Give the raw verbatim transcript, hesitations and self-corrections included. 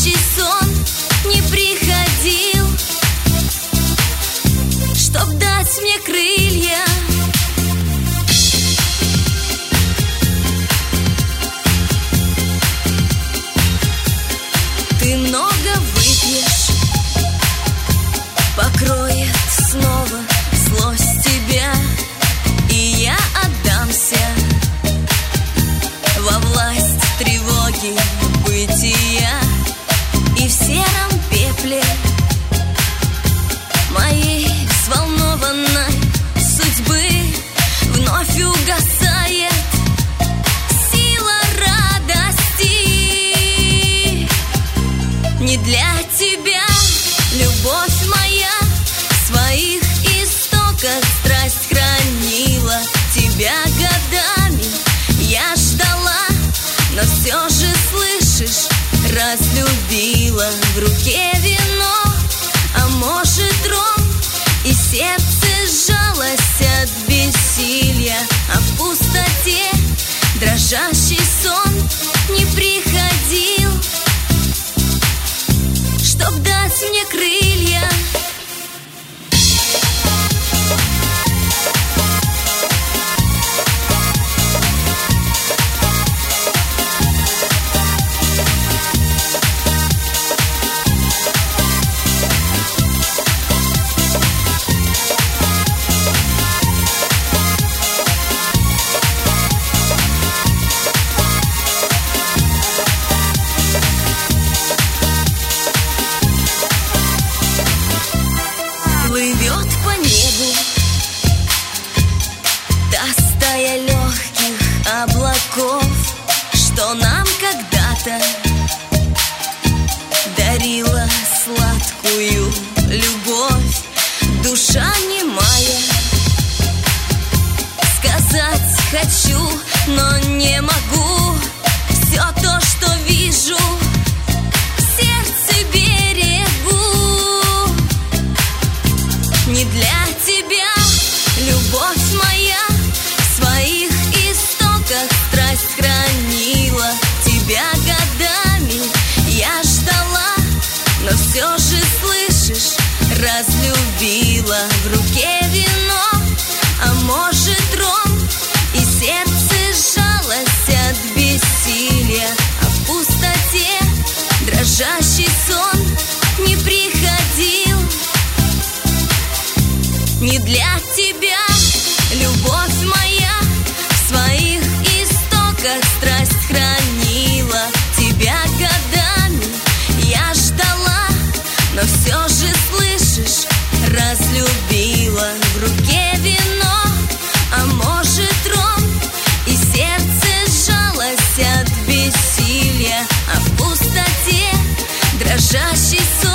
дрожащий сон не приходил, чтоб дать мне крылья. Ты много выпьешь, покроет снова злость тебя, и я отдамся во власть тревоги бытия. И в сером пепле моей взволнованной судьбы вновь угасает сила радости. Не для тебя, любовь моя, в своих истоках страсть хранила. Тебя годами я ждала, но все же, слышишь, разлюбила. В руке вино, а может ром, и сердце сжалось от бессилия. А в пустоте дрожащий сон не приходил, чтоб дать мне крылья. Плывет по небу та стая легких облаков, что нам когда-то дарила сладкую любовь. Душа немая, сказать хочу, но не могу. Все то, что вижу, в сердце берегу. Не для тебя, любовь моя, в своих истоках страсть хранила. Тебя годами я ждала, но все же, слышишь, разлюбила. В руке вино, а может ром, и сердце сжалось от бессилия. А в пустоте дрожащий сон не приходил. Не для тебя, любовь моя, в своих истоках страсть хранила. Тебя годами я ждала, но все же, слышишь, разлюбила. В руке вино, а может ром, и сердце сжалось от бессилия. А в пустоте дрожащий сон